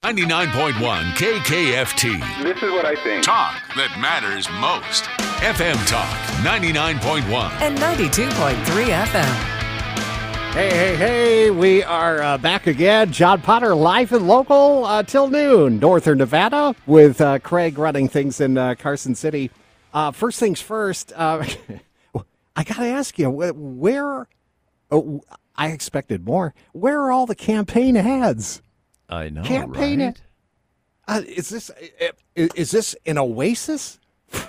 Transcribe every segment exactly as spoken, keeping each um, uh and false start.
ninety-nine point one K K F T. This is what I think. Talk that matters most. F M Talk ninety-nine point one. And ninety-two point three F M. Hey, hey, hey, we are uh, back again. John Potter live and local uh, till noon, Northern Nevada, with uh, Craig running things in uh, Carson City. Uh, first things first, uh, I got to ask you, where, oh, I expected more, where are all the campaign ads? I know, campaign right? Uh, is this is, is this an oasis?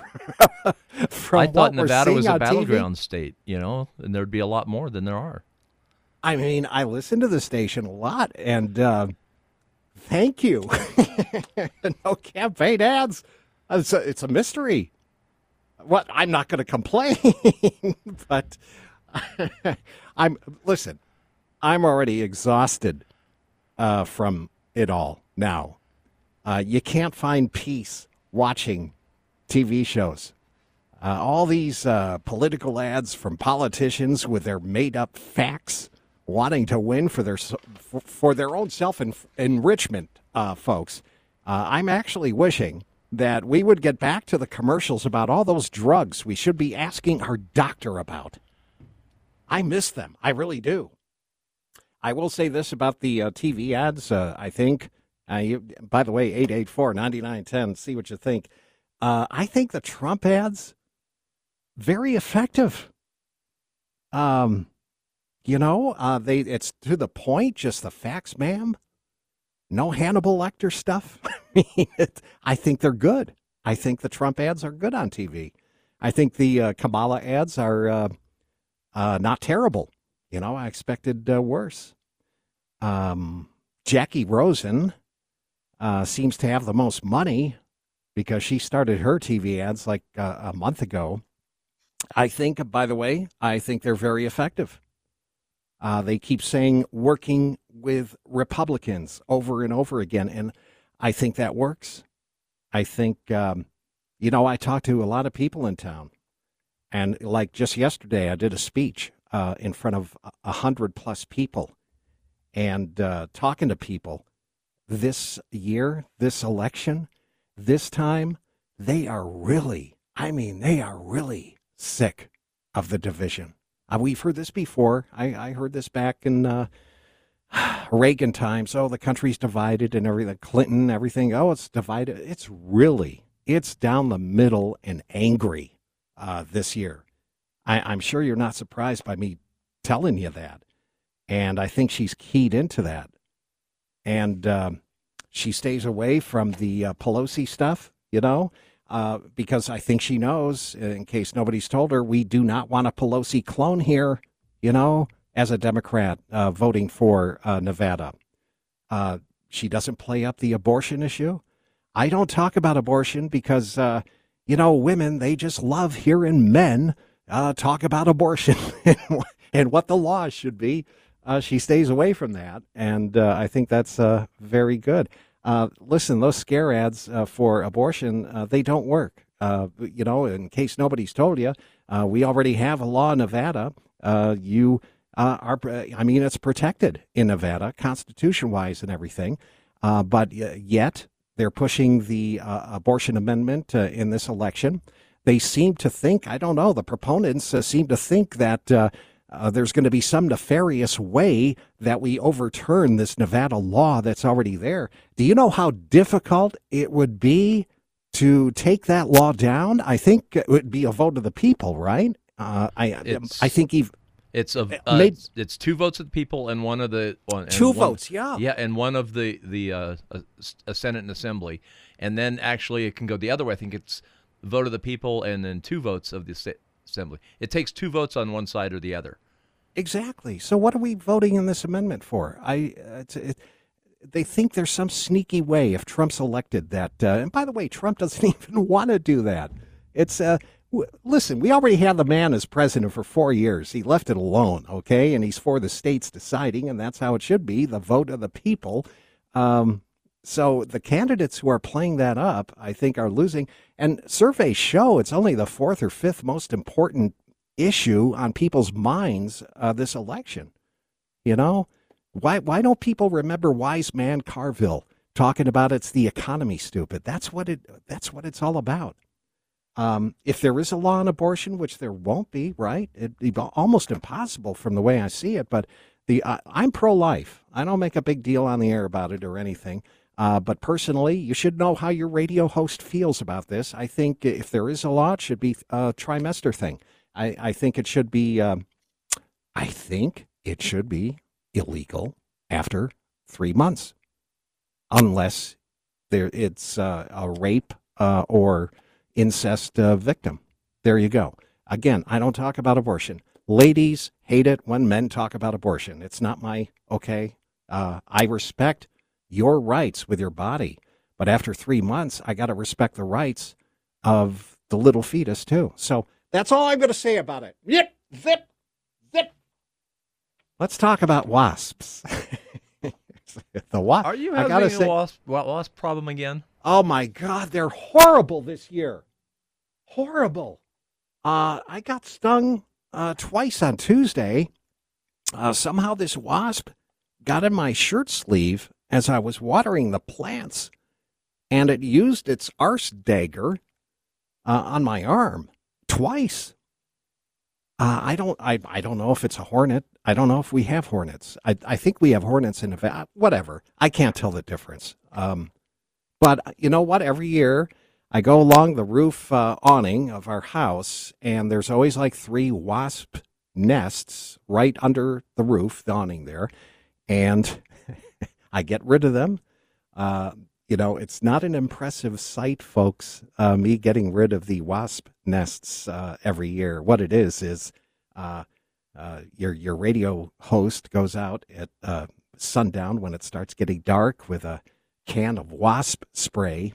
From I thought what we're Nevada was seeing a on T V? battleground state, you know, and there'd be a lot more than there are. I mean, I listen to the station a lot, and uh, thank you. No campaign ads. It's a, it's a mystery. What? I'm not going to complain, but I'm listen. I'm already exhausted uh, from it all now. Uh, you can't find peace watching T V shows. Uh, all these uh, political ads from politicians with their made-up facts, wanting to win for their for their own self-enrichment, uh, folks. Uh, I'm actually wishing that we would get back to the commercials about all those drugs we should be asking our doctor about. I miss them. I really do. I will say this about the uh, T V ads, uh, I think. Uh, you, by the way, eight eight four, nine nine one zero, see what you think. Uh, I think the Trump ads, very effective. Um... You know, uh, they it's to the point, just the facts, ma'am. No Hannibal Lecter stuff. I mean, it, I think they're good. I think the Trump ads are good on T V. I think the uh, Kamala ads are uh, uh, not terrible. You know, I expected uh, worse. Um, Jackie Rosen uh, seems to have the most money because she started her T V ads like uh, a month ago. I think, by the way, I think they're very effective. Uh, they keep saying working with Republicans over and over again, and I think that works. I think, um, you know, I talked to a lot of people in town, and like just yesterday, I did a speech uh, in front of a hundred plus people, and uh, talking to people this year, this election, this time, they are really, I mean, they are really sick of the division. Uh, we've heard this before. I, I heard this back in uh, Reagan times. Oh, the country's divided and everything. Clinton, everything. Oh, it's divided. It's really, it's down the middle and angry uh, this year. I, I'm sure you're not surprised by me telling you that. And I think she's keyed into that. And um, she stays away from the uh, Pelosi stuff, you know. Uh, because I think she knows, in case nobody's told her, we do not want a Pelosi clone here, you know, as a Democrat uh, voting for uh, Nevada. Uh, she doesn't play up the abortion issue. I don't talk about abortion because, uh, you know, women, they just love hearing men uh, talk about abortion and, and what the law should be. Uh, she stays away from that, and uh, I think that's uh, very good. Uh, listen, those scare ads uh, for abortion, uh, they don't work. Uh, you know, in case nobody's told you, uh, we already have a law in Nevada. Uh, you uh, are, I mean, it's protected in Nevada, constitution-wise and everything. Uh, but yet they're pushing the uh, abortion amendment uh, in this election. They seem to think, I don't know, the proponents uh, seem to think that uh, Uh, there's going to be some nefarious way that we overturn this Nevada law that's already there. Do you know how difficult it would be to take that law down? I think it would be a vote of the people, right? Uh, I It's- I think even It's a uh, Maybe- it's, it's two votes of the people and one of the one, and two one- votes, yeah. yeah, and one of the the uh, a, a Senate and Assembly, and then actually it can go the other way. I think it's vote of the people and then two votes of the sta- Assembly. It takes two votes on one side or the other. Exactly. So what are we voting in this amendment for? I uh, it's, it, they think there's some sneaky way if Trump's elected that. Uh, and by the way, Trump doesn't even want to do that. It's uh, w- listen. We already had the man as president for four years. He left it alone, okay? And he's for the states deciding, and that's how it should be. The vote of the people. Um, so the candidates who are playing that up, I think, are losing. And surveys show it's only the fourth or fifth most important issue on people's minds uh, this election. You know, why why don't people remember Wise Man Carville talking about it's the economy, stupid. That's what it. That's what it's all about. Um, if there is a law on abortion, which there won't be, right? It'd be almost impossible from the way I see it. But the uh, I'm pro-life. I don't make a big deal on the air about it or anything. Uh, but personally, you should know how your radio host feels about this. I think if there is a law, it should be a trimester thing. I, I think it should be. Um, I think it should be illegal after three months, unless there it's uh, a rape uh, or incest uh, victim. There you go. Again, I don't talk about abortion. Ladies hate it when men talk about abortion. It's not my okay. Uh, I respect your rights with your body, but after three months, I got to respect the rights of the little fetus too. So that's all I'm going to say about it. Yip, zip, zip. Let's talk about wasps. The wasp. Are you I having gotta a say, wasp, wasp problem again? oh my God, they're horrible this year. Horrible. Uh, I got stung uh, twice on Tuesday. Uh, somehow this wasp got in my shirt sleeve as I was watering the plants, and it used its arse dagger uh, on my arm twice. Uh, I don't. I, I don't know if it's a hornet. I don't know if we have hornets. I I think we have hornets in Nevada. Whatever. I can't tell the difference. Um, but you know what? Every year I go along the roof uh, awning of our house, and there's always like three wasp nests right under the roof, the awning there, and I get rid of them. Uh, you know, it's not an impressive sight, folks, uh, me getting rid of the wasp nests uh, every year. What it is is uh, uh, your your radio host goes out at uh, sundown when it starts getting dark with a can of wasp spray,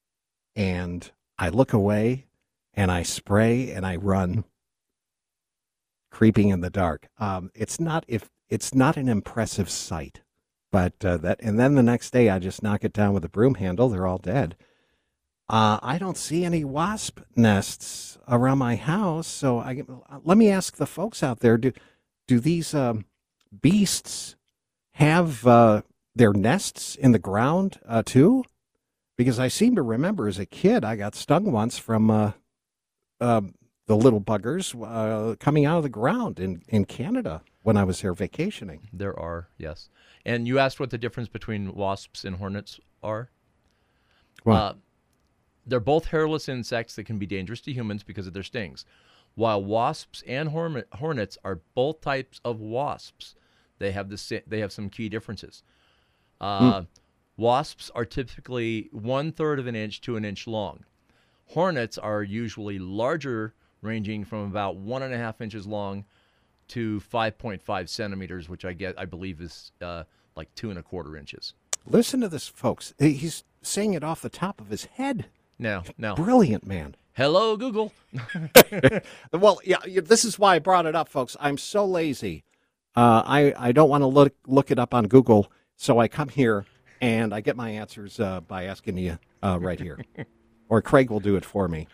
and I look away, and I spray, and I run, creeping in the dark. Um, it's not if it's not an impressive sight. But uh, that, and then the next day I just knock it down with a broom handle. They're all dead. Uh, I don't see any wasp nests around my house. So I let me ask the folks out there: Do do these um, beasts have uh, their nests in the ground uh, too? Because I seem to remember as a kid I got stung once from uh, uh, the little buggers uh, coming out of the ground in in Canada when I was there vacationing. There are, yes. And you asked what the difference between wasps and hornets are? What? Uh, they're both hairless insects that can be dangerous to humans because of their stings. While wasps and horn- hornets are both types of wasps, they have the sa- they have some key differences. Uh, mm. Wasps are typically one third of an inch to an inch long. Hornets are usually larger, ranging from about one and a half inches long to five point five centimeters, which I get, I believe is uh, like two and a quarter inches. Listen to this, folks. He's saying it off the top of his head. No, no. Brilliant, man. Hello, Google. Well, yeah, this is why I brought it up, folks. I'm so lazy. Uh, I, I don't want to look, look it up on Google, so I come here and I get my answers uh, by asking you uh, right here. Or Craig will do it for me.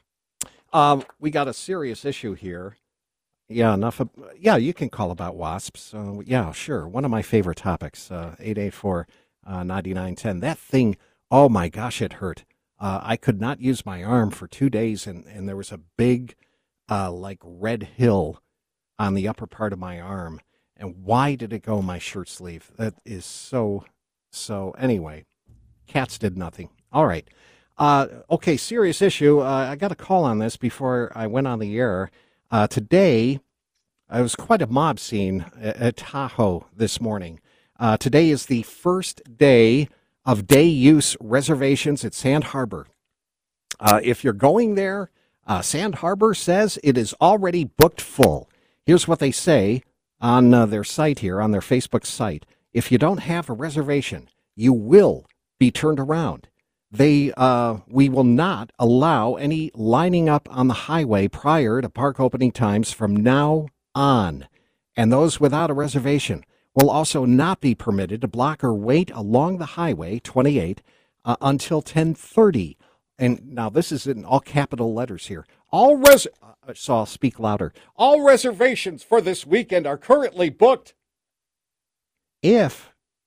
Um, we got a serious issue here. Yeah, enough. Of, yeah, you can call about wasps. Uh, yeah, sure. One of my favorite topics, uh, eight eight four, nine nine one zero. That thing, oh my gosh, it hurt. Uh, I could not use my arm for two days, and, and there was a big, uh, like, red hill on the upper part of my arm. And why did it go in my shirt sleeve? That is so, so, anyway, cats did nothing. All right. Uh, okay, serious issue. Uh, I got a call on this before I went on the air. Uh, today, it was quite a mob scene at, at Tahoe this morning. Uh, today is the first day of day-use reservations at Sand Harbor. Uh, if you're going there, uh, Sand Harbor says it is already booked full. Here's what they say on uh, their site here, on their Facebook site. If you don't have a reservation, you will be turned around. They, uh, we will not allow any lining up on the highway prior to park opening times from now on. And those without a reservation will also not be permitted to block or wait along the highway twenty-eight uh, until ten thirty. And now this is in all capital letters here. All res, uh, so I'll speak louder. All reservations for this weekend are currently booked. If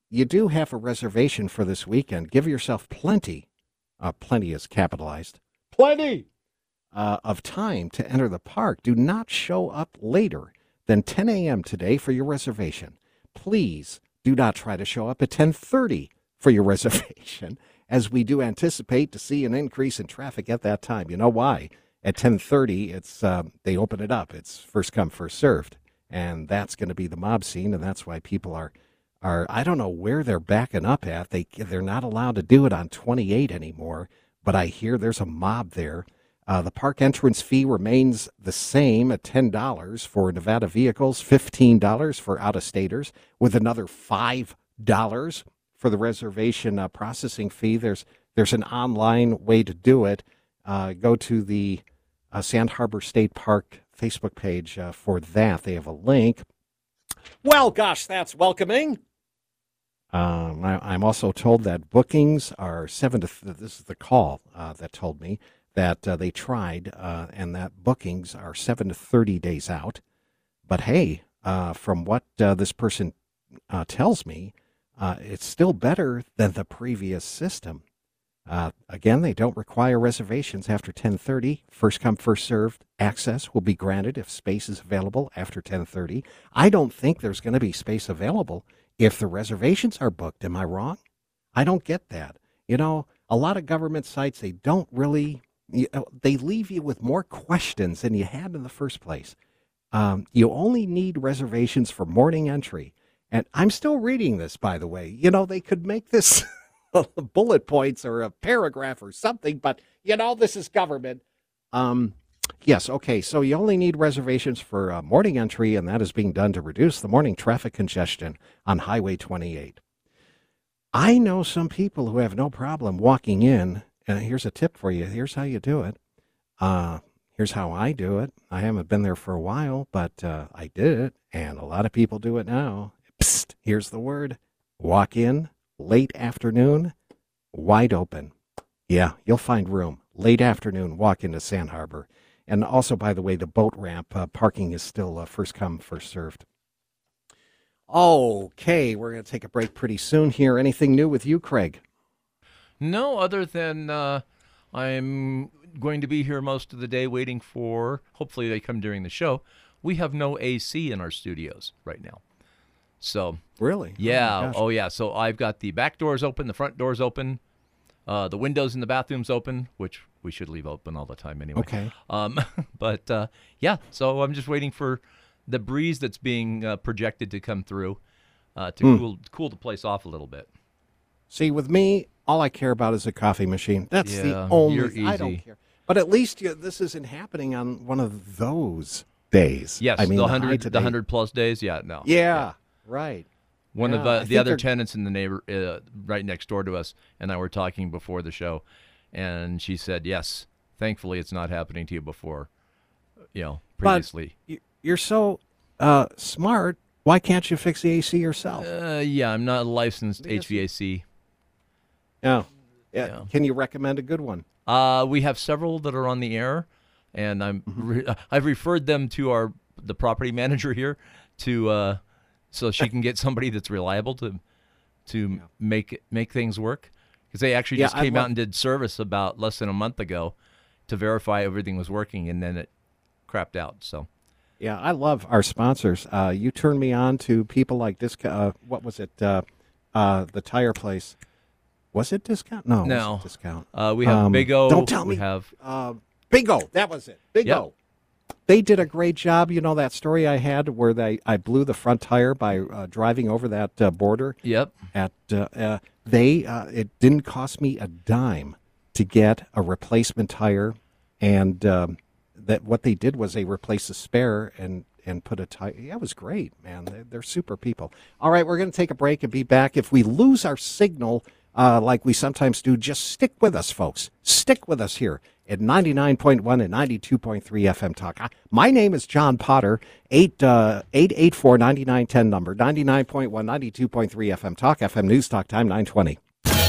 you do have a reservation for this weekend, give yourself plenty, uh, plenty is capitalized, plenty uh, of time to enter the park. Do not show up later than ten a.m. today for your reservation. Please do not try to show up at ten thirty for your reservation, as we do anticipate to see an increase in traffic at that time. You know why? At ten thirty, it's uh, they open it up. It's first come, first served. And that's going to be the mob scene, and that's why people are, are I don't know where they're backing up at. They, they're not allowed to do it on twenty-eight anymore, but I hear there's a mob there. Uh, the park entrance fee remains the same at ten dollars for Nevada vehicles, fifteen dollars for out-of-staters, with another five dollars for the reservation uh, processing fee. There's, there's an online way to do it. Uh, go to the uh, Sand Harbor State Park Facebook page uh, for that. They have a link. Well, gosh, that's welcoming. Um, I, I'm also told that bookings are seven to. Th- this is the call uh, that told me that uh, they tried, uh, and that bookings are seven to thirty days out. But hey, uh, from what uh, this person uh, tells me, uh, it's still better than the previous system. Uh, again, they don't require reservations after ten thirty. First come, first served. Access will be granted if space is available after ten thirty. I don't think there's going to be space available if the reservations are booked. Am I wrong? I don't get that. You know, a lot of government sites, they don't really, you know, they leave you with more questions than you had in the first place. Um, you only need reservations for morning entry. And I'm still reading this, by the way. You know, they could make this bullet points or a paragraph or something, but you know, this is government. Um, yes. Okay. So you only need reservations for uh, morning entry, and that is being done to reduce the morning traffic congestion on Highway twenty-eight. I know some people who have no problem walking in, and here's a tip for you. Here's how you do it. Uh, here's how I do it. I haven't been there for a while, but uh, I did it, and a lot of people do it now. Psst, here's the word. Walk in. Late afternoon, wide open. Yeah, you'll find room. Late afternoon, walk into Sand Harbor. And also, by the way, the boat ramp uh, parking is still uh, first come, first served. Okay, we're going to take a break pretty soon here. Anything new with you, Craig? No, other than uh, I'm going to be here most of the day waiting for, hopefully they come during the show. We have no A C in our studios right now. So really, yeah, oh, oh yeah. So I've got the back doors open, the front doors open, uh, the windows in the bathrooms open, which we should leave open all the time anyway. Okay. Um, but uh, yeah, so I'm just waiting for the breeze that's being uh, projected to come through uh, to mm. cool cool the place off a little bit. See, with me, all I care about is a coffee machine. That's yeah, the only. You're thing. I don't easy. care. But at least you, this isn't happening on one of those days. Yes, I mean the the hundred today, the hundred plus days. Yeah, no. Yeah. yeah. Right. One yeah, of uh, I the other they're... tenants in the neighbor, uh, right next door to us, and I were talking before the show, and she said, "Yes, thankfully it's not happening to you before, you know, previously." But you're so uh, smart. Why can't you fix the A C yourself? Uh, yeah, I'm not a licensed H V A C. Yeah. yeah. Yeah. Can you recommend a good one? Uh, we have several that are on the air, and I'm re- I've referred them to our the property manager here to. Uh, So she can get somebody that's reliable to to yeah. make make things work. Because they actually yeah, just came love- out and did service about less than a month ago to verify everything was working, and then it crapped out. So, yeah, I love our sponsors. Uh, you turn me on to people like Discount. Uh, what was it? Uh, uh, the tire place. Was it Discount? No, no. It wasn't Discount. Uh, we have um, Big O. Don't tell we me. have uh, Big O. That was it. Big yep. O. They did a great job. You know that story I had where they I blew the front tire by uh, driving over that uh, border. Yep. At uh, uh, they uh, it didn't cost me a dime to get a replacement tire, and um, that what they did was they replaced the spare and and put a tire. Yeah, it was great, man. They're, they're super people. All right, we're going to take a break and be back. If we lose our signal, uh, like we sometimes do, just stick with us, folks. Stick with us here at ninety-nine point one and ninety-two point three F M Talk. My name is John Potter, eight eight four, nine nine one zero number, ninety-nine point one, ninety-two point three F M Talk, F M News Talk Time, nine twenty.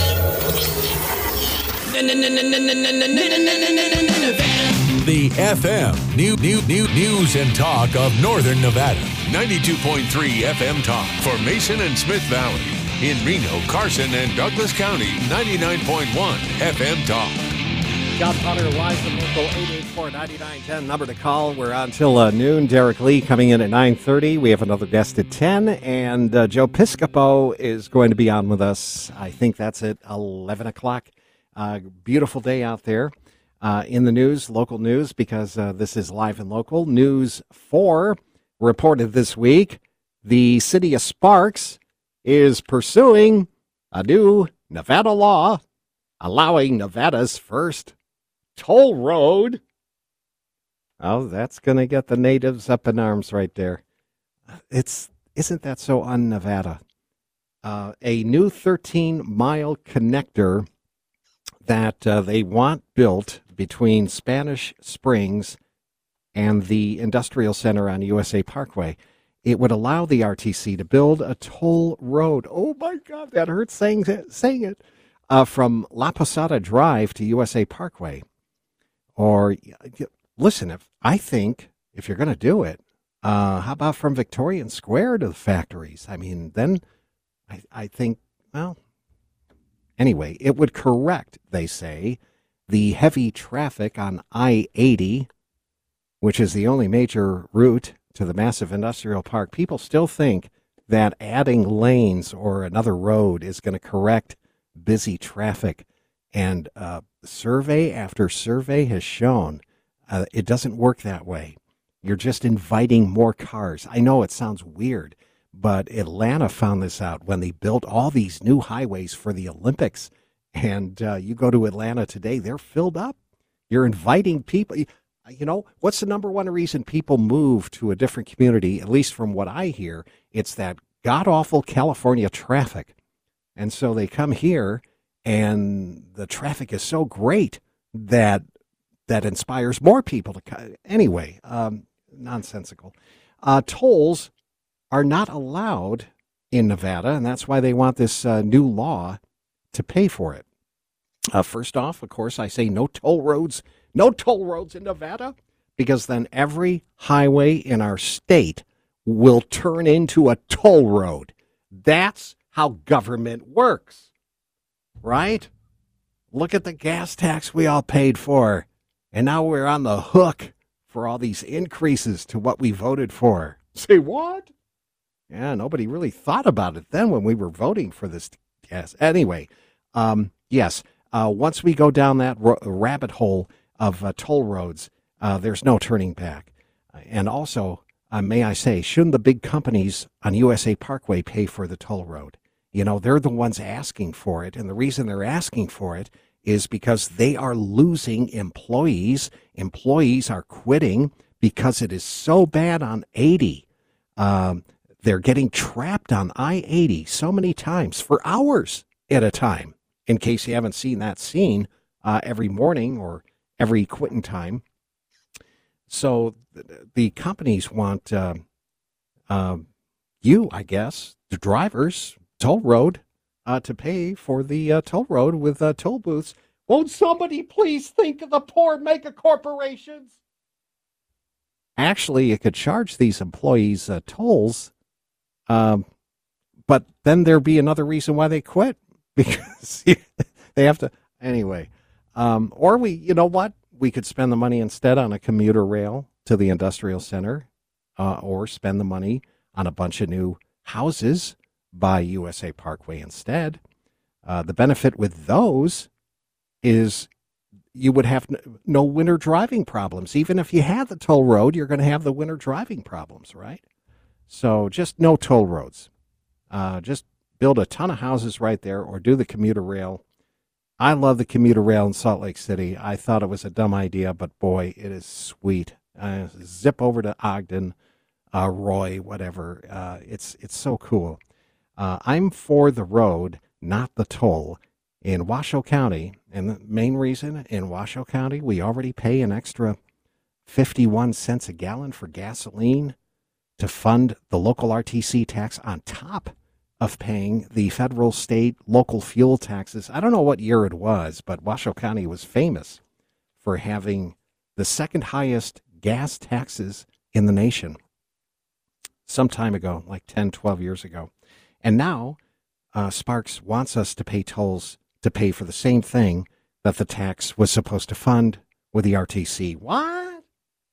The F M new, new, new News and Talk of Northern Nevada. ninety-two point three F M Talk for Mason and Smith Valley. In Reno, Carson, and Douglas County, ninety-nine point one F M Talk. Scott Potter live from local eight eight four, nine nine one zero. Number to call. We're on till uh, noon. Derek Lee coming in at nine thirty. We have another guest at ten. And uh, Joe Piscopo is going to be on with us. I think that's at eleven o'clock. Uh, beautiful day out there. Uh, in the news, local news, because uh, this is live and local. News four reported this week. The city of Sparks is pursuing a new Nevada law allowing Nevada's first toll road. Oh, that's going to get the natives up in arms right there. It's isn't that so un-Nevada? Uh, a new thirteen-mile connector that uh, they want built between Spanish Springs and the Industrial Center on U S A Parkway. It would allow the R T C to build a toll road. Oh, my God, that hurts saying it. Saying it. Uh, from La Posada Drive to U S A Parkway. Or, listen, if I think if you're going to do it, uh, how about from Victorian Square to the factories? I mean, then I, I think, well, anyway, it would correct, they say, the heavy traffic on I eighty, which is the only major route to the massive industrial park. People still think that adding lanes or another road is going to correct busy traffic. And uh, survey after survey has shown uh, it doesn't work that way. You're just inviting more cars. I know it sounds weird, but Atlanta found this out when they built all these new highways for the Olympics. And uh, you go to Atlanta today, they're filled up. You're inviting people. You know, what's the number one reason people move to a different community, at least from what I hear? It's that god-awful California traffic. And so they come here, and the traffic is so great that that inspires more people to come. Anyway, um, nonsensical. Uh, tolls are not allowed in Nevada, and that's why they want this uh, new law to pay for it. Uh, first off, of course, I say no toll roads, no toll roads in Nevada, because then every highway in our state will turn into a toll road. That's how government works, right? Look at the gas tax we all paid for, and now we're on the hook for all these increases to what we voted for. Say what? Yeah, nobody really thought about it then when we were voting for this gas. Anyway, um, yes, uh, once we go down that ro- rabbit hole of uh, toll roads, uh, there's no turning back. And also, uh, may I say, shouldn't the big companies on U S A Parkway pay for the toll road? You know, they're the ones asking for it, and the reason they're asking for it is because they are losing employees. Employees are quitting because it is so bad on eighty. Um, they're getting trapped on I eighty so many times for hours at a time. In case you haven't seen that scene uh, every morning or every quitting time. So the, the companies want uh, uh, you, I guess, the drivers, toll road, uh, to pay for the uh, toll road with uh, toll booths. Won't somebody please think of the poor mega corporations? Actually, you could charge these employees uh, tolls, um, but then there'd be another reason why they quit, because they have to, anyway. Um, or we, you know what? We could spend the money instead on a commuter rail to the industrial center, uh, or spend the money on a bunch of new houses by U S A Parkway instead. Uh, the benefit with those is you would have no winter driving problems. Even if you had the toll road, you're going to have the winter driving problems, right? So just no toll roads. Uh, just build a ton of houses right there, or do the commuter rail. I love the commuter rail in Salt Lake City. I thought it was a dumb idea, but boy, it is sweet. Uh, zip over to Ogden, uh, Roy, whatever. Uh, it's it's so cool. Uh, I'm for the road, not the toll. In Washoe County, and the main reason in Washoe County, we already pay an extra fifty-one cents a gallon for gasoline to fund the local R T C tax on top of paying the federal, state, local fuel taxes. I don't know what year it was, but Washoe County was famous for having the second highest gas taxes in the nation some time ago, like ten, twelve years ago. And now uh, Sparks wants us to pay tolls to pay for the same thing that the tax was supposed to fund with the R T C. What?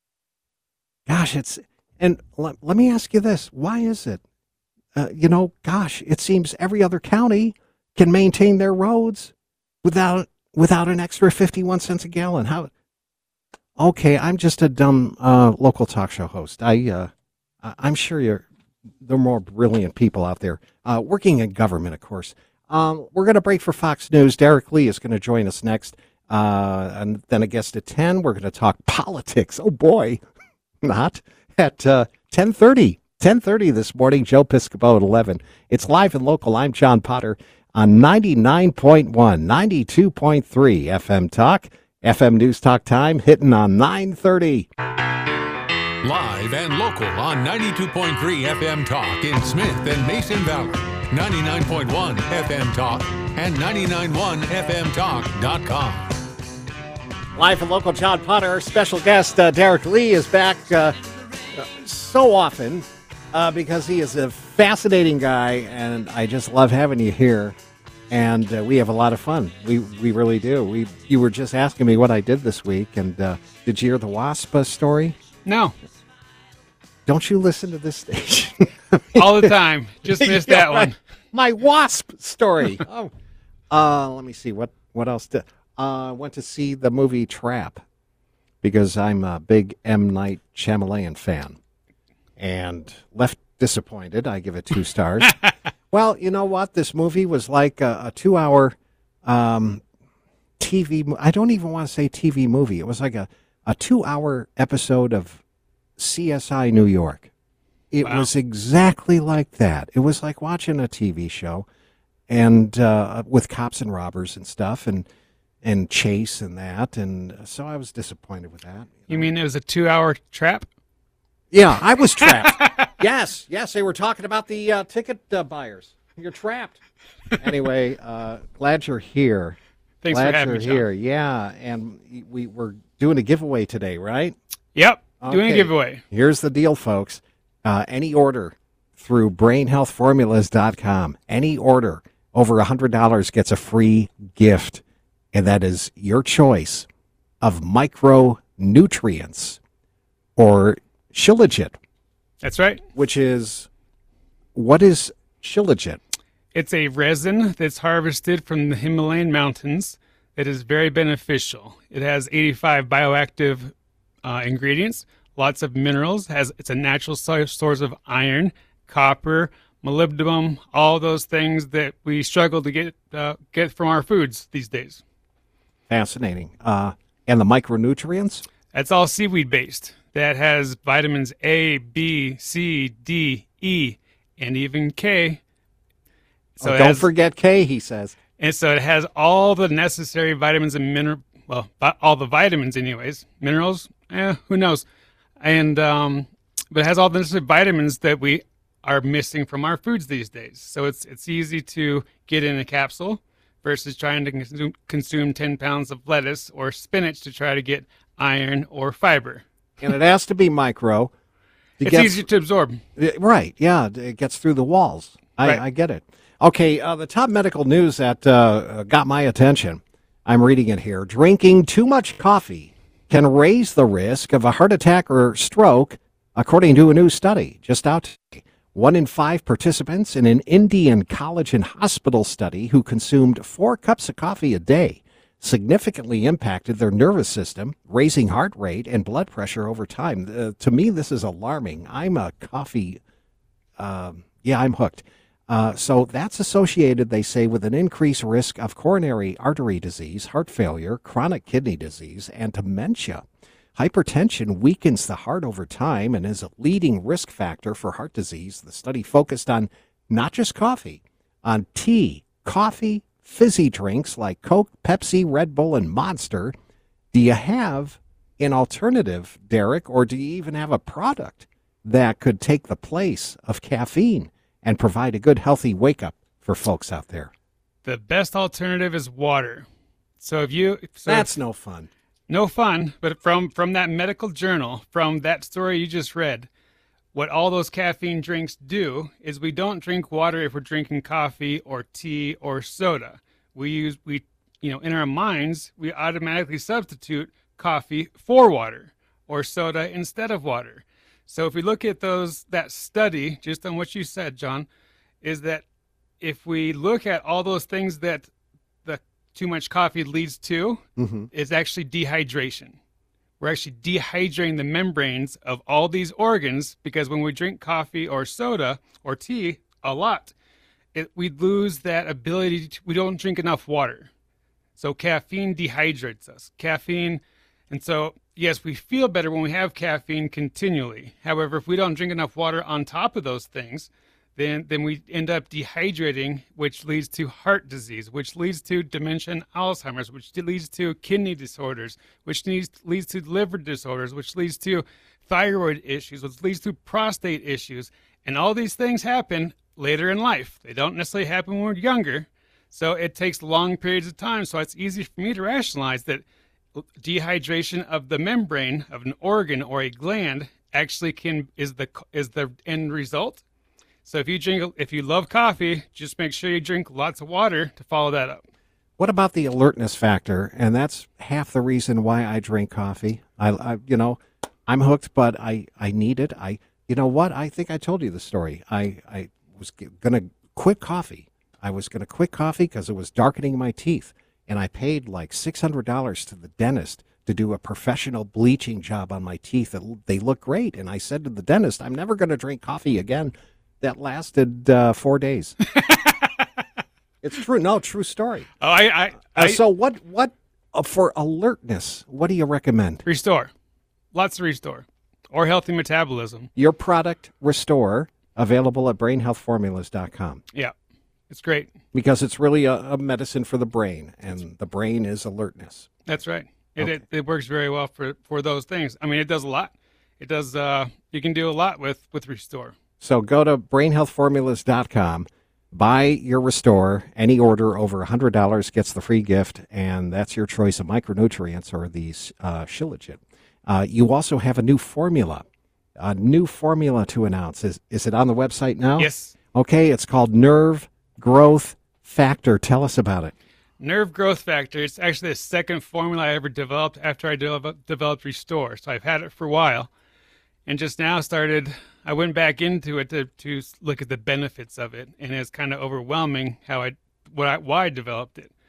Gosh, it's, and let, let me ask you this. Why is it? Uh, you know, gosh, it seems every other county can maintain their roads without without an extra fifty-one cents a gallon. How? Okay, I'm just a dumb uh, local talk show host. I, uh, I'm sure you're, there are more brilliant people out there uh, working in government, of course. Um, we're going to break for Fox News. Derek Lee is going to join us next. Uh, and then a guest at ten. We're going to talk politics. Oh, boy. Not at uh, ten thirty. ten thirty this morning. Joe Piscopo at eleven. It's live and local. I'm John Potter on ninety-nine point one, ninety-two point three F M Talk. F M News Talk Time hitting on nine thirty. Live and local on ninety-two point three F M Talk in Smith and Mason Valley, ninety-nine point one F M Talk, and ninety-nine point one F M talk dot com. Live and local, John Potter. Our special guest, uh, Derek Lee, is back uh, so often uh, because he is a fascinating guy, and I just love having you here. And uh, we have a lot of fun. We we really do. We You were just asking me what I did this week, and uh, did you hear the WASP uh, story? No. Don't you listen to this station? All the time. Just missed Yeah, that one. My, my WASP story. oh, uh, let me see. What, what else did... I uh, went to see the movie Trap because I'm a big M. Night Shyamalan fan, and left disappointed. I give it two stars. Well, you know what? This movie was like a, a two-hour um, T V. I don't even want to say T V movie. It was like a, a two-hour episode of C S I New York. It Wow. was exactly like that. It was like watching a T V show, and uh, with cops and robbers and stuff, and and chase and that, and so I was disappointed with that. You mean it was a two-hour trap? Yeah, I was trapped. yes, yes, they were talking about the uh, ticket uh, buyers. You're trapped. Anyway, uh, glad you're here. Thanks glad for having you're me, John. here. Yeah, and we were doing a giveaway today, right? Yep. Doing a Okay. giveaway. Here's the deal, folks. Uh, any order through brain health formulas dot com, any order over one hundred dollars gets a free gift. And that is your choice of micronutrients or Shilajit, That's right. which is, what is Shilajit? It's a resin that's harvested from the Himalayan mountains that is very beneficial. It has eighty-five bioactive uh, ingredients, lots of minerals. Has It's a natural so- source of iron, copper, molybdenum, all those things that we struggle to get uh, get from our foods these days. Fascinating. Uh, and the micronutrients? That's all seaweed based. That has vitamins A, B, C, D, E, and even K. So oh, it don't has, forget K, he says. And so it has all the necessary vitamins and mineral, well, vi- all the vitamins anyways. Minerals, eh, who knows? And um, but it has all the necessary vitamins that we are missing from our foods these days. So it's it's easy to get in a capsule versus trying to consume, consume ten pounds of lettuce or spinach to try to get iron or fiber. And it has to be micro. It It's gets- easy to absorb. Right, yeah, it gets through the walls. I, Right. I get it. Okay, uh, the top medical news that uh, got my attention, I'm reading it here. Drinking too much coffee can raise the risk of a heart attack or stroke, according to a new study just out today. One in five participants in an Indian college and hospital study who consumed four cups of coffee a day significantly impacted their nervous system, raising heart rate and blood pressure over time. Uh, to me, this is alarming. I'm a coffee, um, yeah, I'm hooked. Uh, so that's associated, they say, with an increased risk of coronary artery disease, heart failure, chronic kidney disease, and dementia. Hypertension weakens the heart over time and is a leading risk factor for heart disease. The study focused on not just coffee, on tea, coffee, fizzy drinks like Coke, Pepsi, Red Bull, and Monster. Do you have an alternative, Derek, or do you even have a product that could take the place of caffeine and provide a good, healthy wake-up for folks out there? The best alternative is water. So if you so That's no fun. no fun, but from from that medical journal, from that story you just read, what all those caffeine drinks do is we don't drink water if we're drinking coffee or tea or soda. We use, we, you know, in our minds, we automatically substitute coffee for water or soda instead of water. So if we look at those, that study, just on what you said, John, is that if we look at all those things that the too much coffee leads to, mm-hmm. is actually dehydration. We're actually dehydrating the membranes of all these organs, because when we drink coffee or soda or tea a lot, it, we lose that ability to, we don't drink enough water. So caffeine dehydrates us. Caffeine, and so, yes, we feel better when we have caffeine continually. However, if we don't drink enough water on top of those things, then then we end up dehydrating, which leads to heart disease, which leads to dementia and Alzheimer's, which leads to kidney disorders, which leads, leads to liver disorders, which leads to thyroid issues, which leads to prostate issues. And all these things happen later in life. They don't necessarily happen when we're younger. So it takes long periods of time. So it's easy for me to rationalize that dehydration of the membrane of an organ or a gland actually can is the is the end result. So if you drink, if you love coffee, just make sure you drink lots of water to follow that up. What about the alertness factor? And that's half the reason why I drink coffee. I, I you know, I'm hooked, but I, I need it. I, you know what? I think I told you the story. I, I was going to quit coffee. I was going to quit coffee because it was darkening my teeth. And I paid like six hundred dollars to the dentist to do a professional bleaching job on my teeth. They look great. And I said to the dentist, I'm never going to drink coffee again. That lasted uh, four days. It's true. No, true story. Oh, I, I, I uh, so what, what uh, for alertness, what do you recommend? Restore. Lots of Restore. Or healthy metabolism. Your product, Restore, available at brain health formulas dot com. Yeah, it's great. Because it's really a, a medicine for the brain, and the brain is alertness. That's right. It, Okay. it it works very well for, for those things. I mean, it does a lot. It does, uh, you can do a lot with, with Restore. So go to brain health formulas dot com, buy your Restore. Any order over one hundred dollars gets the free gift, and that's your choice of micronutrients or the uh, Shilajit. Uh, you also have a new formula, a new formula to announce. Is, is it on the website now? Yes. Okay, it's called Nerve Growth Factor. Tell us about it. Nerve Growth Factor. It's actually the second formula I ever developed after I de- developed Restore. So I've had it for a while, and just now started, I went back into it to, to look at the benefits of it, and it's kind of overwhelming how I, what I, why I developed it.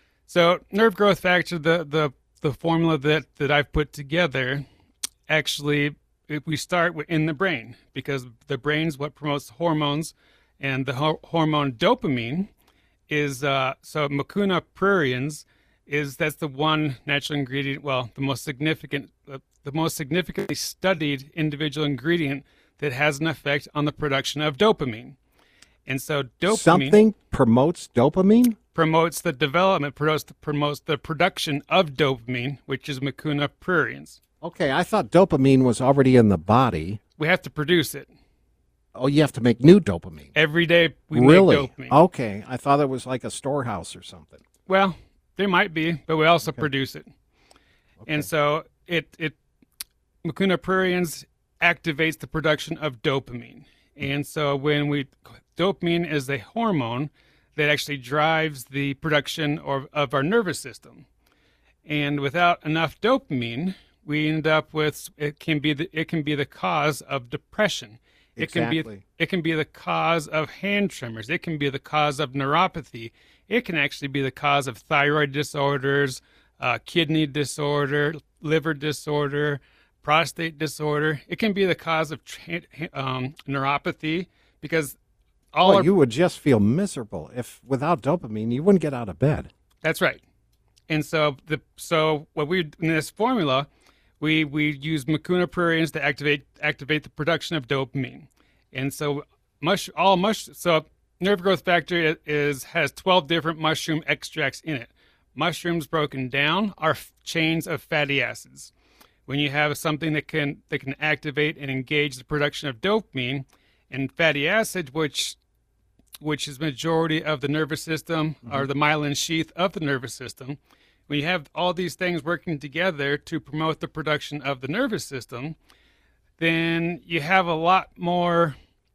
So Nerve Growth Factor, the, the, the formula that, that I've put together, actually, it, we start with in the brain, because the brain's what promotes hormones, and the ho- hormone dopamine is, uh, so Mucuna pruriens is, that's the one natural ingredient, well, the most significant, uh, the most significantly studied individual ingredient that has an effect on the production of dopamine. And so dopamine Something promotes dopamine? promotes the development, promotes the, promotes the production of dopamine, which is Mucuna pruriens. Okay, I thought dopamine was already in the body. We have to produce it. Oh, you have to make new dopamine. Every day we Really? make dopamine. Okay, I thought it was like a storehouse or something. Well, there might be, but we also produce it. And so it, it Mucuna pruriens activates the production of dopamine. And so when we, dopamine is a hormone that actually drives the production of, of our nervous system. And without enough dopamine, we end up with, it can be the, it can be the cause of depression. It can Exactly. be it can be the cause of hand tremors. It can be the cause of neuropathy. It can actually be the cause of thyroid disorders, uh, kidney disorder, liver disorder, prostate disorder. It can be the cause of tra- um, neuropathy, because all Oh, our, you would just feel miserable if without dopamine you wouldn't get out of bed. that's right. And so the so what we in this formula, we we use Mucuna pruriens to activate activate the production of dopamine. And so mush all mush so Nerve Growth Factor is has twelve different mushroom extracts in it. Mushrooms broken down are f- chains of fatty acids. When you have something that can that can activate and engage the production of dopamine, and fatty acid, which which is majority of the nervous system, mm-hmm. or the myelin sheath of the nervous system, when you have all these things working together to promote the production of the nervous system, then you have a lot more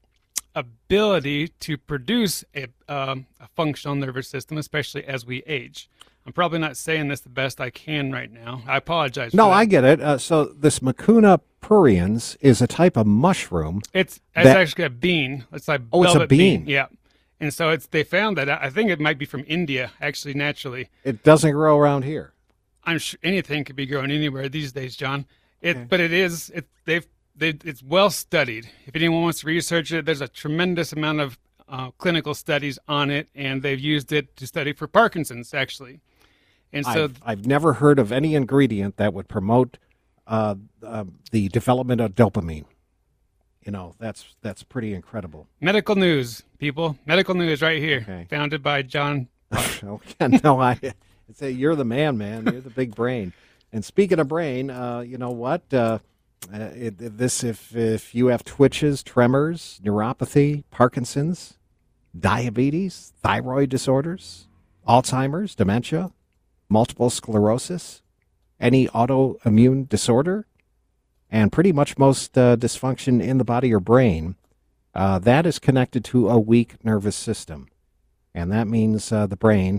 ability to produce a, um, a functional nervous system, especially as we age. I'm probably not saying this the best I can right now. I apologize. No, for that. I get it. Uh, so this Mucuna pruriens is a type of mushroom. It's it's that- actually a bean. It's like Oh, it's a velvet bean. Yeah, and so it's they found that I think it might be from India actually naturally. It doesn't grow around here. I'm sure anything could be grown anywhere these days, John. It, Okay. but it is. It they've they, it's well studied. If anyone wants to research it, there's a tremendous amount of uh, clinical studies on it, and they've used it to study for Parkinson's actually. And so I've, I've never heard of any ingredient that would promote uh, uh, the development of dopamine. You know, that's that's pretty incredible. medical news, people, medical news right here, Okay. founded by John. Okay, no, I say you're the man, man. You're the big brain. And speaking of brain, uh, you know what? Uh, uh, it, it- this if if you have twitches, tremors, neuropathy, Parkinson's, diabetes, thyroid disorders, Alzheimer's, dementia, multiple sclerosis, any autoimmune disorder, and pretty much most uh, dysfunction in the body or brain, uh, that is connected to a weak nervous system. And that means uh, the brain,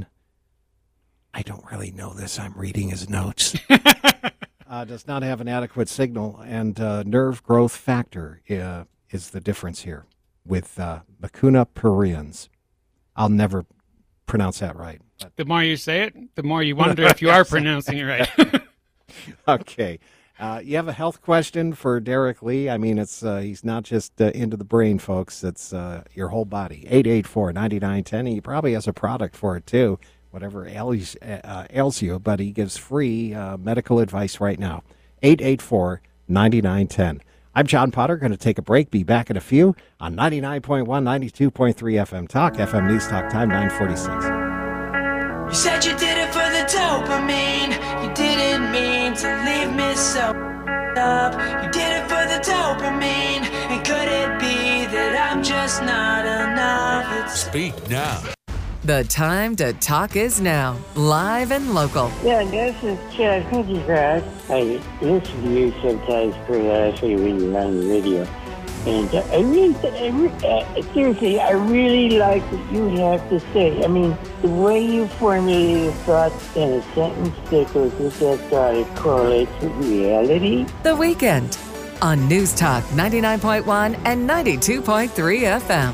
I don't really know this, I'm reading his notes, uh, does not have an adequate signal, and uh, nerve growth factor uh, is the difference here with uh, Mucuna pruriens. I'll never pronounce that right. But The more you say it, the more you wonder if you are pronouncing it right. okay. Uh, you have a health question for Derek Lee? I mean, it's uh, he's not just uh, into the brain, folks. It's uh, your whole body. eight eight four, nine nine one zero. He probably has a product for it, too, whatever ails, uh, ails you. But he gives free uh, medical advice right now. eight eight four, nine nine one zero. I'm John Potter. Going to take a break. Be back in a few on ninety-nine point one, ninety-two point three F M Talk. F M News Talk Time, nine forty-six. You said you did it for the dopamine. You didn't mean to leave me so up. You did it for the dopamine. And could it be that I'm just not enough? It's Speak now. The time to talk is now, live and local. Yeah, this is Chad Huntingcraft. I listen to you sometimes periodically when you're on the radio. And uh, I really, I re- uh, seriously, I really like what you have to say. I mean, the way you formulate a thought in a sentence that goes with that thought, it correlates with reality. The Weekend on News Talk ninety-nine point one and ninety-two point three F M.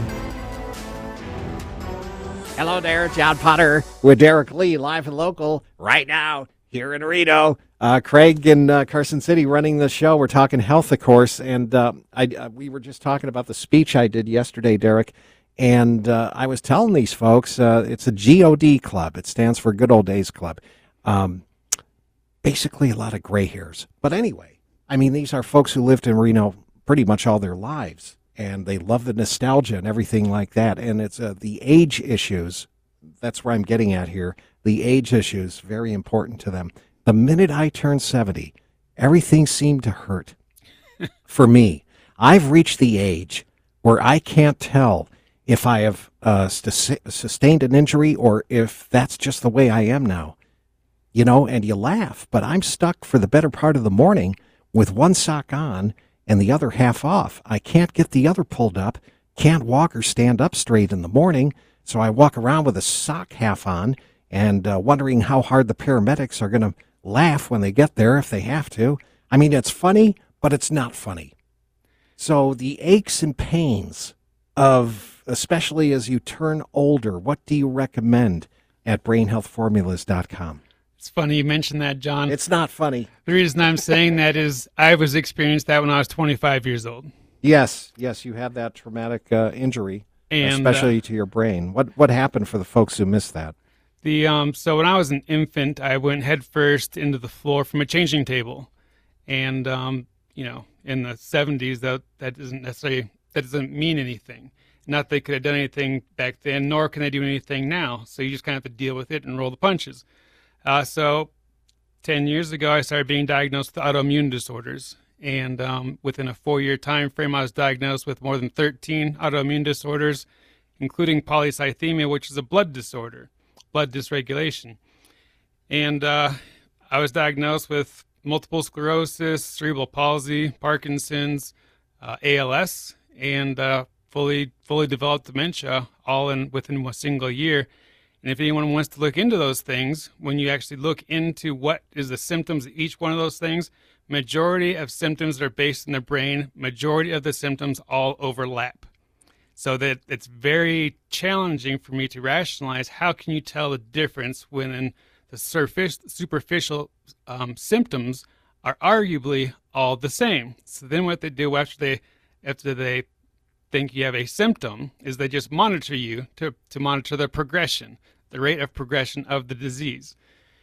Hello there, John Potter with Derek Lee, live and local, right now, here in Reno. Uh, Craig in uh, Carson City running the show. We're talking health, of course, and uh, I, uh, we were just talking about the speech I did yesterday, Derek, and uh, I was telling these folks, uh, it's a G O D club. It stands for Good Old Days Club. Um, basically a lot of gray hairs. But anyway, I mean, these are folks who lived in Reno pretty much all their lives, and they love the nostalgia and everything like that. And it's uh, the age issues. That's where I'm getting at here. The age issues, very important to them. The minute I turned seventy, everything seemed to hurt for me. I've reached the age where I can't tell if I have uh, sus- sustained an injury or if that's just the way I am now. You know, and you laugh, but I'm stuck for the better part of the morning with one sock on and the other half off. I can't get the other pulled up, can't walk or stand up straight in the morning, so I walk around with a sock half on and uh, wondering how hard the paramedics are going to laugh when they get there if they have to. I mean, it's funny, but it's not funny. So the aches and pains of, especially as you turn older, what do you recommend at brain health formulas dot com? It's funny you mentioned that, John. It's not funny. The reason I'm saying that is I was experienced that when I was twenty-five years old. Yes, yes, you had that traumatic uh, injury, And, especially to your brain. What what happened for the folks who missed that? The um, so when I was an infant, I went head first into the floor from a changing table, and um, you know, in the seventies, that that doesn't necessarily that doesn't mean anything. Not that they could have done anything back then, nor can they do anything now. So you just kind of have to deal with it and roll the punches. Uh, so ten years ago, I started being diagnosed with autoimmune disorders, and um, within a four-year time frame, I was diagnosed with more than thirteen autoimmune disorders, including polycythemia, which is a blood disorder, blood dysregulation. And uh, I was diagnosed with multiple sclerosis, cerebral palsy, Parkinson's, uh, A L S, and uh, fully fully developed dementia, all in within a single year. And if anyone wants to look into those things, when you actually look into what is the symptoms of each one of those things, majority of symptoms that are based in the brain, majority of the symptoms all overlap. So that it's very challenging for me to rationalize how can you tell the difference when the surface, superficial um, symptoms are arguably all the same. So then what they do after they after they think you have a symptom is they just monitor you to, to monitor the progression, the rate of progression of the disease.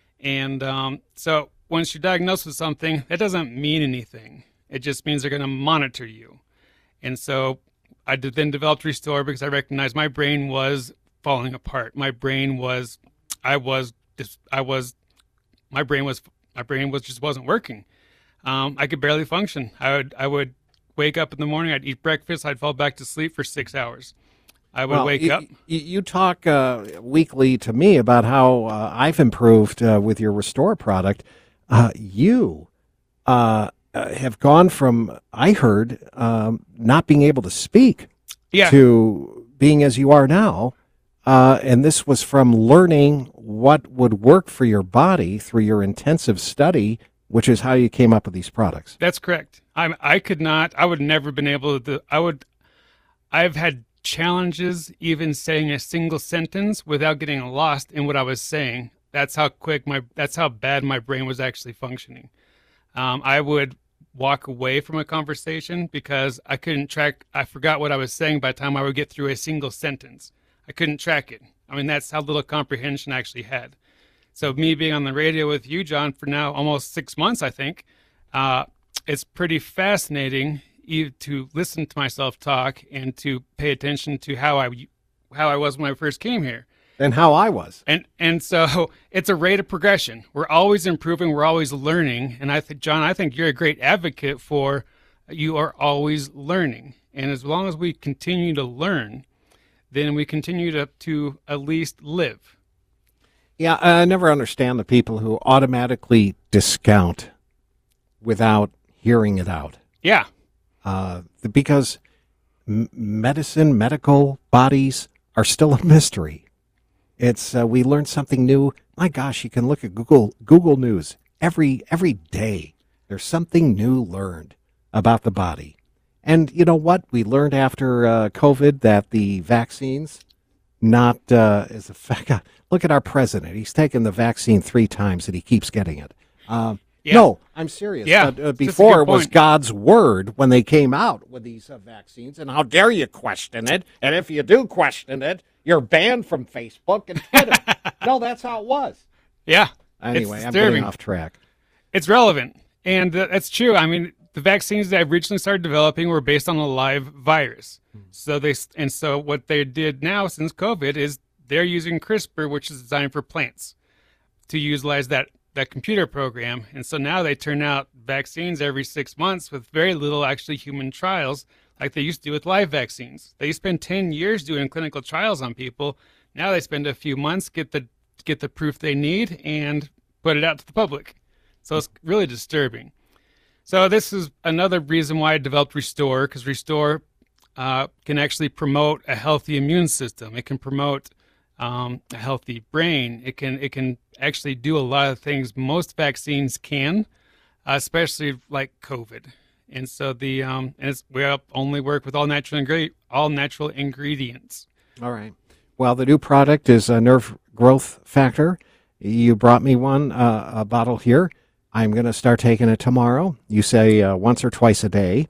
And um, so once you're diagnosed with something, that doesn't mean anything. It just means they're going to monitor you. And so I did then developed Restore because I recognized my brain was falling apart. My brain was, I was, I was, my brain was, my brain was just wasn't working. Um, I could barely function. I would, I would wake up in the morning, I'd eat breakfast, I'd fall back to sleep for six hours. I would well, wake you, up. You, you talk uh, weekly to me about how uh, I've improved uh, with your Restore product. Uh, you uh, uh, have gone from, I heard, um, not being able to speak Yeah. to being as you are now. Uh, and this was from learning what would work for your body through your intensive study, which is how you came up with these products. That's correct. I'm, I could not, I would never been able to, I would, I've had challenges even saying a single sentence without getting lost in what I was saying. That's how quick my, that's how bad my brain was actually functioning. Um, I would walk away from a conversation because I couldn't track, I forgot what I was saying by the time I would get through a single sentence. I couldn't track it. I mean, that's how little comprehension I actually had. So me being on the radio with you, John, for now almost six months, I think, uh, it's pretty fascinating to listen to myself talk and to pay attention to how I how I was when I first came here. And how I was. And and so it's a rate of progression. We're always improving. We're always learning. And I think, John, I think you're a great advocate for you are always learning. And as long as we continue to learn, then we continue to, to at least live. Yeah, I never understand the people who automatically discount without hearing it out. Yeah. Uh, because m- medicine, medical bodies are still a mystery. It's uh, we learn something new. My gosh, you can look at Google Google News every every day. There's something new learned about the body. And you know what? We learned after uh, COVID that the vaccines not uh, as effective. Look at our president. He's taken the vaccine three times and he keeps getting it. Uh, Yeah. No, I'm serious. Yeah, But, uh, that's a before good it was point. God's word when they came out with these uh, vaccines. And how dare you question it? And if you do question it, you're banned from Facebook and Twitter. No, that's how it was. Yeah. Anyway, It's I'm disturbing. getting off track. It's relevant. And uh, that's true. I mean, the vaccines that I originally started developing were based on a live virus. So they and so what they did now since COVID is they're using CRISPR, which is designed for plants, to utilize that, that computer program. And so now they turn out vaccines every six months with very little actually human trials like they used to do with live vaccines. They spend ten years doing clinical trials on people. Now they spend a few months, get the get the proof they need, and put it out to the public. So it's really disturbing. So this is another reason why I developed Restore, because Restore uh, can actually promote a healthy immune system. It can promote um, a healthy brain. It can it can actually do a lot of things most vaccines can, uh, especially like COVID. And so the um, and it's, we only work with all natural ingre- all natural ingredients. All right. Well, the new product is a nerve growth factor. You brought me one, uh, a bottle here. I'm going to start taking it tomorrow. You say uh, once or twice a day,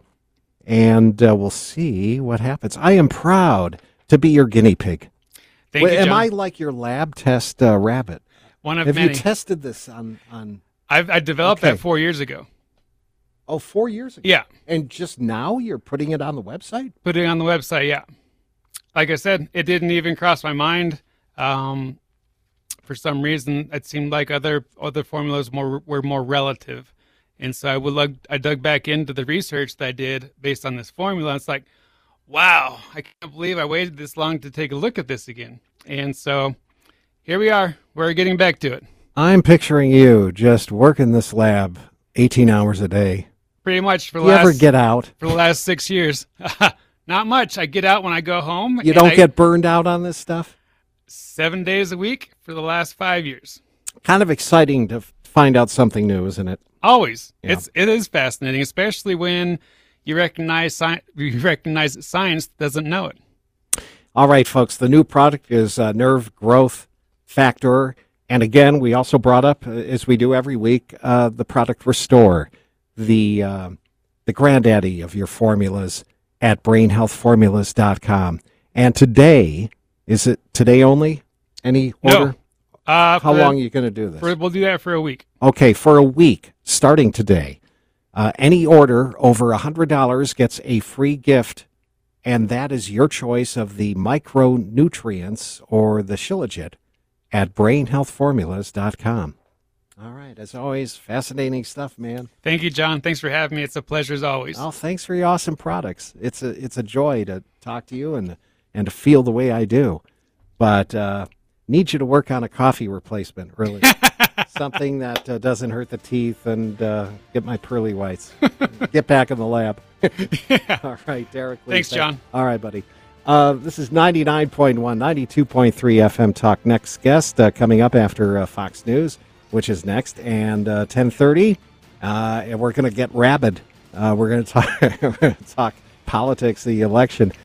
and uh, we'll see what happens. I am proud to be your guinea pig. Thank Well, you, am John. I like your lab test uh, rabbit? One of Have many. you tested this on, on I've, I developed Okay. that four years ago. oh, four years ago? Yeah. And just now you're putting it on the website? Putting it on the website, yeah. Like I said, it didn't even cross my mind. Um, for some reason, it seemed like other other formulas more were more relative, and so I would lug, I dug back into the research that I did based on this formula. And it's like, wow, I can't believe I waited this long to take a look at this again. And so here we are. We're getting back to it. I'm picturing you just working this lab eighteen hours a day, pretty much for the Do you last ever get out? for the last six years. Not much. I get out when I go home. You and don't I- get burned out on this stuff? seven days a week for the last five years. Kind of exciting to f- find out something new, isn't it? Always. Yeah. It's it is fascinating, especially when you recognize sci- you recognize that science doesn't know it. All right, folks, the new product is uh, Nerve Growth Factor. And again, we also brought up, uh, as we do every week, uh, the product Restore, the, uh, the granddaddy of your formulas at brain health formulas dot com. And today, is it today only? Any order? No. Uh, How for- long are you going to do this? for- we'll do that for a week. Okay, for a week, starting today. Uh, any order over one hundred dollars gets a free gift, and that is your choice of the micronutrients or the Shilajit at brain health formulas dot com. All right, as always, fascinating stuff, man. Thank you, John. Thanks for having me. It's a pleasure as always. Oh, thanks for your awesome products. It's a it's a joy to talk to you and and to feel the way I do. But uh, need you to work on a coffee replacement, really. Something that uh, doesn't hurt the teeth and uh, get my pearly whites. Get back in the lab. All right, Derek. Lee, Thanks, thank- John. All right, buddy. Uh, this is ninety-nine point one, ninety-two point three F M Talk. Next guest uh, coming up after uh, Fox News, which is next, and uh, ten thirty. Uh, and we're going to get rabid. Uh, we're going to talk, we're gonna talk politics, the election.